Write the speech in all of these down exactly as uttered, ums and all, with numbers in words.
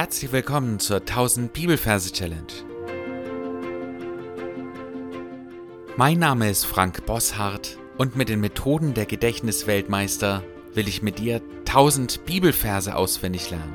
Herzlich willkommen zur tausend Bibelverse Challenge. Mein Name ist Frank Bosshardt und mit den Methoden der Gedächtnisweltmeister will ich mit dir tausend Bibelverse auswendig lernen.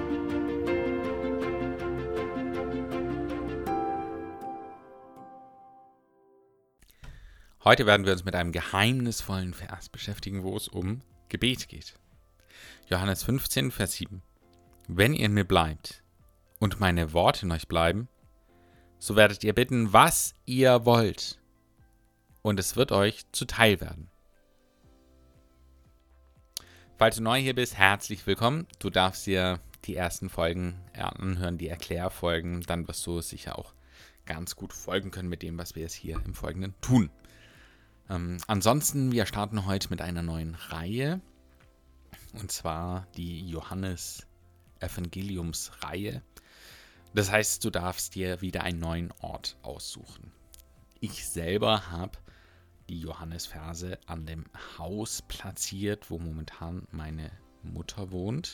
Heute werden wir uns mit einem geheimnisvollen Vers beschäftigen, wo es um Gebet geht. Johannes fünfzehn, Vers sieben. Wenn ihr in mir bleibt und meine Worte in euch bleiben, so werdet ihr bitten, was ihr wollt, und es wird euch zuteil werden. Falls du neu hier bist, herzlich willkommen. Du darfst dir die ersten Folgen anhören, die Erklärfolgen. Dann wirst du sicher auch ganz gut folgen können mit dem, was wir jetzt hier im Folgenden tun. Ähm, ansonsten, wir starten heute mit einer neuen Reihe, und zwar die Johannes-Evangeliums-Reihe. Das heißt, du darfst dir wieder einen neuen Ort aussuchen. Ich selber habe die Johannes-Verse an dem Haus platziert, wo momentan meine Mutter wohnt.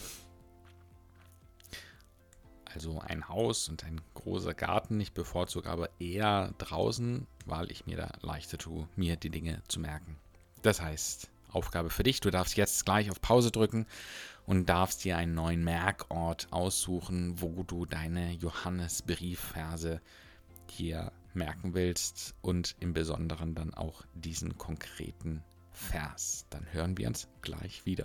Also ein Haus und ein großer Garten. Ich bevorzuge aber eher draußen, weil ich mir da leichter tue, mir die Dinge zu merken. Das heißt, Aufgabe für dich, du darfst jetzt gleich auf Pause drücken und darfst dir einen neuen Merkort aussuchen, wo du deine Johannes-Briefverse hier merken willst und im Besonderen dann auch diesen konkreten Vers. Dann hören wir uns gleich wieder.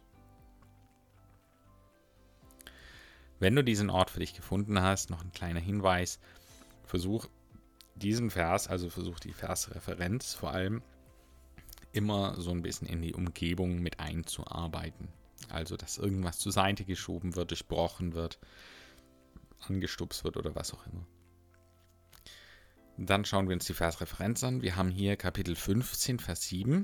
Wenn du diesen Ort für dich gefunden hast, noch ein kleiner Hinweis, versuch diesen Vers, also versuch die Versreferenz vor allem, immer so ein bisschen in die Umgebung mit einzuarbeiten. Also, dass irgendwas zur Seite geschoben wird, durchbrochen wird, angestupst wird oder was auch immer. Dann schauen wir uns die Versreferenz an. Wir haben hier Kapitel fünfzehn, Vers sieben.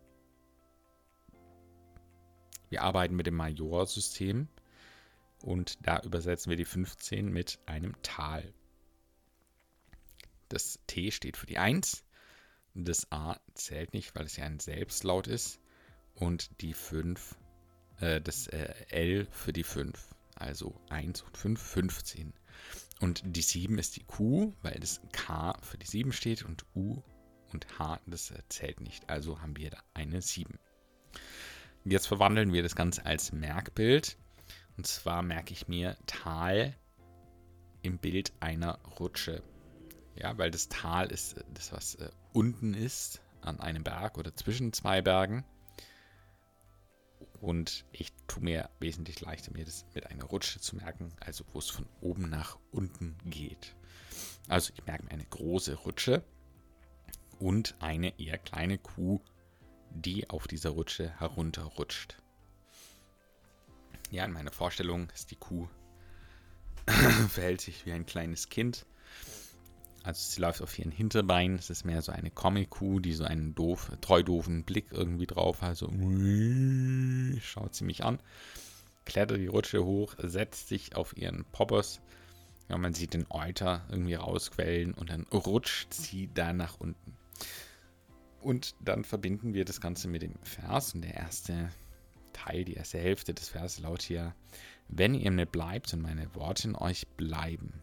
Wir arbeiten mit dem Majorsystem und da übersetzen wir die fünfzehn mit einem Tal. Das T steht für die eins, das A zählt nicht, weil es ja ein Selbstlaut ist, und die fünf, äh, das äh, L für die fünf, also eins und fünf, fünfzehn. Und die sieben ist die Q, weil das K für die sieben steht, und U und H, das äh, zählt nicht, also haben wir da eine sieben. Jetzt verwandeln wir das Ganze als Merkbild, und zwar merke ich mir Tal im Bild einer Rutsche. Ja, weil das Tal ist das, was äh, unten ist, an einem Berg oder zwischen zwei Bergen. Und ich tue mir wesentlich leichter, mir das mit einer Rutsche zu merken, also wo es von oben nach unten geht. Also ich merke mir eine große Rutsche und eine eher kleine Kuh, die auf dieser Rutsche herunterrutscht. Ja, in meiner Vorstellung ist die Kuh, verhält sich wie ein kleines Kind. Also sie läuft auf ihren Hinterbeinen. Es ist mehr so eine Comic-Kuh, die so einen doof, treu doofen Blick irgendwie drauf hat. So schaut sie mich an, klettert die Rutsche hoch, setzt sich auf ihren Poppers. Ja, man sieht den Euter irgendwie rausquellen und dann rutscht sie da nach unten. Und dann verbinden wir das Ganze mit dem Vers. Und der erste Teil, die erste Hälfte des Verses lautet hier: Wenn ihr mir bleibt und meine Worte in euch bleiben.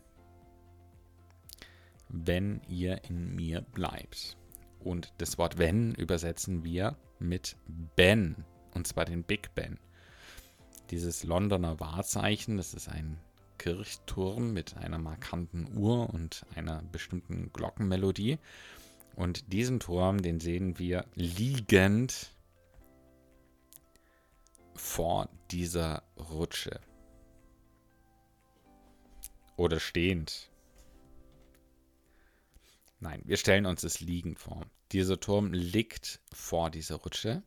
Wenn ihr in mir bleibt. Und das Wort wenn übersetzen wir mit Ben, und zwar den Big Ben. Dieses Londoner Wahrzeichen, das ist ein Kirchturm mit einer markanten Uhr und einer bestimmten Glockenmelodie. Und diesen Turm, den sehen wir liegend vor dieser Rutsche. Oder stehend. Nein, wir stellen uns es liegend vor. Dieser Turm liegt vor dieser Rutsche.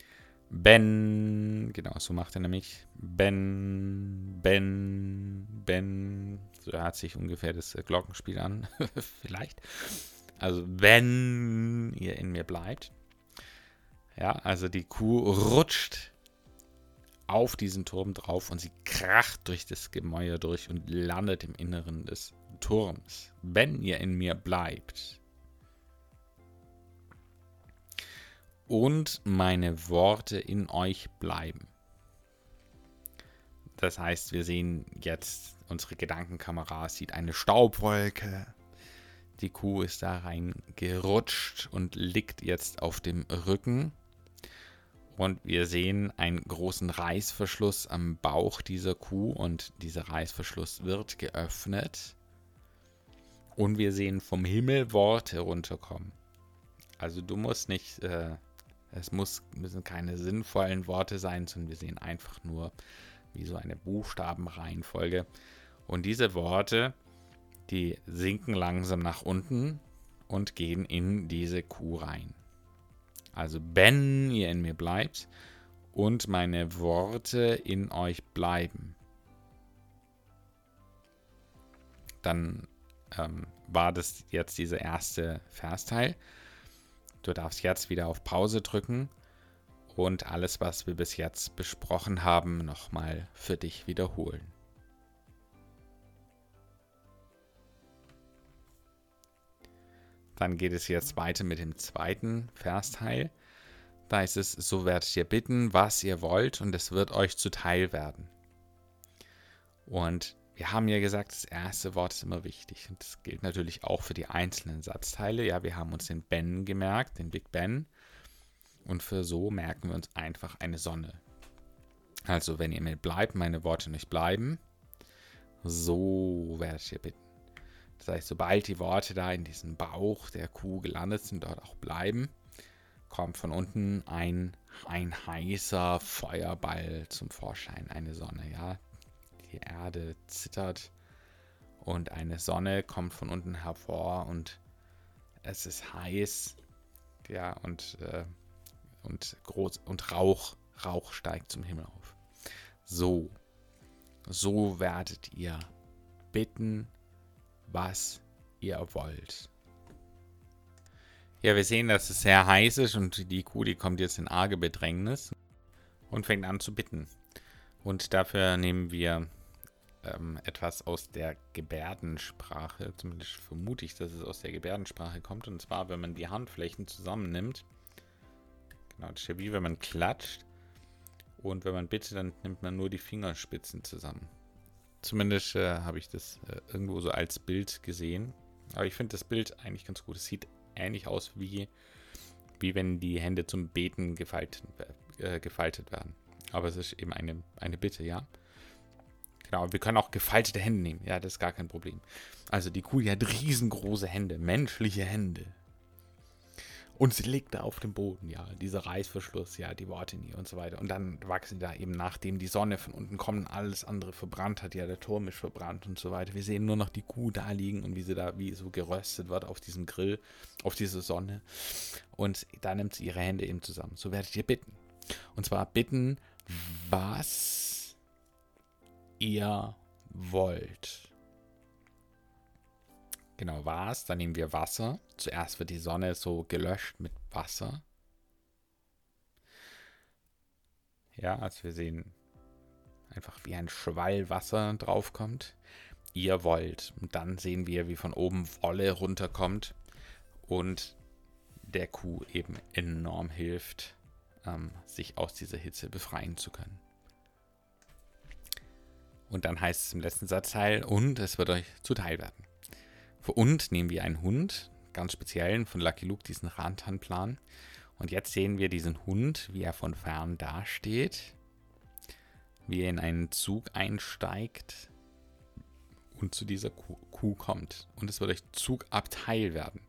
Ben, genau, so macht er nämlich. Ben, Ben, Ben. So hört sich ungefähr das Glockenspiel an. Vielleicht. Also, wenn ihr in mir bleibt. Ja, also die Kuh rutscht auf diesen Turm drauf und sie kracht durch das Gemäuer durch und landet im Inneren des Turms. Wenn ihr in mir bleibt und meine Worte in euch bleiben, Das heißt, wir sehen jetzt, unsere Gedankenkamera sieht eine Staubwolke. Die Kuh ist da reingerutscht und liegt jetzt auf dem Rücken. Und wir sehen einen großen Reißverschluss am Bauch dieser Kuh und dieser Reißverschluss wird geöffnet. Und wir sehen vom Himmel Worte runterkommen. Also du musst nicht, äh, es muss, müssen keine sinnvollen Worte sein, sondern wir sehen einfach nur wie so eine Buchstabenreihenfolge. Und diese Worte, die sinken langsam nach unten und gehen in diese Kuh rein. Also wenn ihr in mir bleibt und meine Worte in euch bleiben, dann ähm, war das jetzt dieser erste Versteil. Du darfst jetzt wieder auf Pause drücken und alles, was wir bis jetzt besprochen haben, nochmal für dich wiederholen. Dann geht es jetzt weiter mit dem zweiten Versteil. Da ist es, so werdet ihr bitten, was ihr wollt, und es wird euch zuteil werden. Und wir haben ja gesagt, das erste Wort ist immer wichtig. Und das gilt natürlich auch für die einzelnen Satzteile. Ja, wir haben uns den Ben gemerkt, den Big Ben. Und für so merken wir uns einfach eine Sonne. Also, wenn ihr mir bleibt, meine Worte nicht bleiben, so werdet ihr bitten. Das heißt, sobald die Worte da in diesem Bauch der Kuh gelandet sind, dort auch bleiben, kommt von unten ein, ein heißer Feuerball zum Vorschein, eine Sonne, ja. Die Erde zittert und eine Sonne kommt von unten hervor und es ist heiß, ja, und, äh, und groß und Rauch, Rauch steigt zum Himmel auf. So, so werdet ihr bitten, was ihr wollt. Ja, wir sehen, dass es sehr heiß ist und die Kuh, die kommt jetzt in arge Bedrängnis und fängt an zu bitten. Und dafür nehmen wir ähm, etwas aus der Gebärdensprache, zumindest vermute ich, dass es aus der Gebärdensprache kommt. Und zwar, wenn man die Handflächen zusammennimmt, genau, das ist ja wie wenn man klatscht. Und wenn man bittet, dann nimmt man nur die Fingerspitzen zusammen. Zumindest äh, habe ich das äh, irgendwo so als Bild gesehen. Aber ich finde das Bild eigentlich ganz gut. Es sieht ähnlich aus, wie, wie wenn die Hände zum Beten gefaltet, äh, gefaltet werden. Aber es ist eben eine, eine Bitte, ja. Genau, wir können auch gefaltete Hände nehmen. Ja, das ist gar kein Problem. Also die Kuh, die hat riesengroße Hände, menschliche Hände. Und sie liegt da auf dem Boden, ja, dieser Reißverschluss, ja, die Worte nie und so weiter. Und dann wachsen da eben, nachdem die Sonne von unten kommt und alles andere verbrannt hat, ja, der Turm ist verbrannt und so weiter. Wir sehen nur noch die Kuh da liegen und wie sie da, wie so geröstet wird auf diesem Grill, auf diese Sonne. Und da nimmt sie ihre Hände eben zusammen. So werdet ihr bitten. Und zwar bitten, was ihr wollt. Genau, was? Dann nehmen wir Wasser. Zuerst wird die Sonne so gelöscht mit Wasser. Ja, also wir sehen einfach, wie ein Schwall Wasser draufkommt. Ihr wollt. Und dann sehen wir, wie von oben Wolle runterkommt und der Kuh eben enorm hilft, ähm, sich aus dieser Hitze befreien zu können. Und dann heißt es im letzten Satzteil, und es wird euch zuteil werden. Für und nehmen wir einen Hund, ganz speziellen von Lucky Luke, diesen Rantanplan. Und jetzt sehen wir diesen Hund, wie er von fern dasteht, wie er in einen Zug einsteigt und zu dieser Kuh, Kuh kommt. Und es wird euch Zugabteil werden.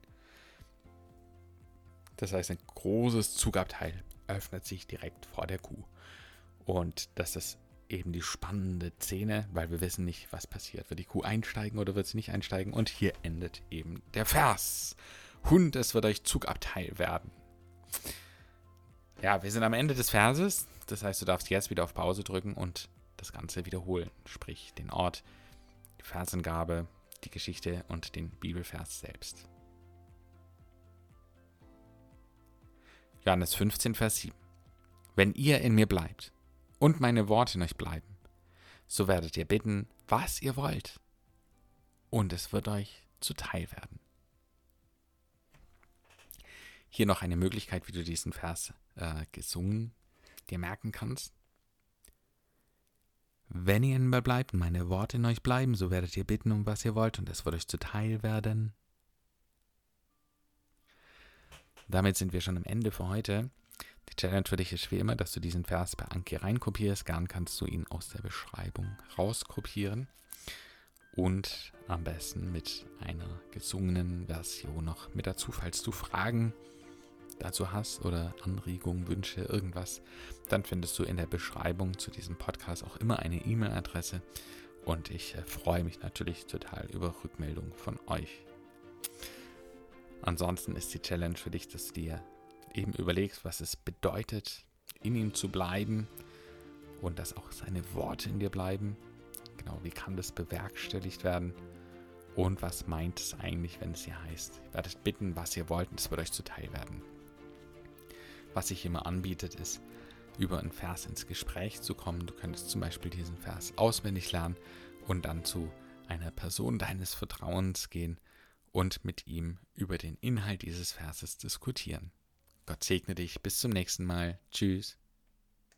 Das heißt, ein großes Zugabteil öffnet sich direkt vor der Kuh. Und das ist eben die spannende Szene, weil wir wissen nicht, was passiert. Wird die Kuh einsteigen oder wird sie nicht einsteigen? Und hier endet eben der Vers. Hund, es wird euch Zugabteil werden. Ja, wir sind am Ende des Verses. Das heißt, du darfst jetzt wieder auf Pause drücken und das Ganze wiederholen. Sprich, den Ort, die Versangabe, die Geschichte und den Bibelvers selbst. Johannes fünfzehn, Vers sieben. Wenn ihr in mir bleibt und meine Worte in euch bleiben, so werdet ihr bitten, was ihr wollt, und es wird euch zuteil werden. Hier noch eine Möglichkeit, wie du diesen Vers äh, gesungen dir merken kannst. Wenn ihr in mir bleibt und meine Worte in euch bleiben, so werdet ihr bitten, um was ihr wollt, und es wird euch zuteil werden. Damit sind wir schon am Ende für heute. Die Challenge für dich ist wie immer, dass du diesen Vers bei Anki reinkopierst. Gern kannst du ihn aus der Beschreibung rauskopieren. Und am besten mit einer gesungenen Version noch mit dazu, falls du Fragen dazu hast oder Anregungen, Wünsche, irgendwas, dann findest du in der Beschreibung zu diesem Podcast auch immer eine E-Mail-Adresse und ich äh, freue mich natürlich total über Rückmeldungen von euch. Ansonsten ist die Challenge für dich, dass du dir eben überlegst, was es bedeutet, in ihm zu bleiben und dass auch seine Worte in dir bleiben. Genau, wie kann das bewerkstelligt werden? Und was meint es eigentlich, wenn es hier heißt, ihr werdet bitten, was ihr wollt, und es wird euch zuteil werden. Was sich immer anbietet, ist, über einen Vers ins Gespräch zu kommen. Du könntest zum Beispiel diesen Vers auswendig lernen und dann zu einer Person deines Vertrauens gehen und mit ihm über den Inhalt dieses Verses diskutieren. Gott segne dich. Bis zum nächsten Mal. Tschüss.